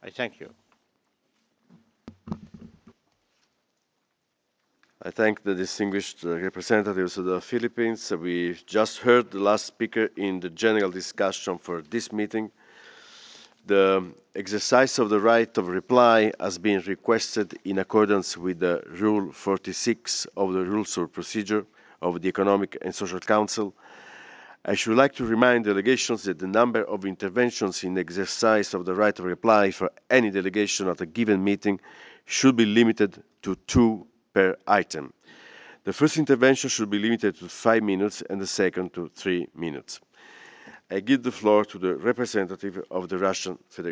I thank you. I thank the distinguished representatives of the Philippines. We just heard the last speaker in the general discussion for this meeting. The exercise of the right of reply has been requested in accordance with the Rule 46 of the Rules of Procedure of the Economic and Social Council. I should like to remind delegations that the number of interventions in the exercise of the right of reply for any delegation at a given meeting should be limited to 2 per item. The first intervention should be limited to 5 minutes and the second to 3 minutes. I give the floor to the representative of the Russian Federation.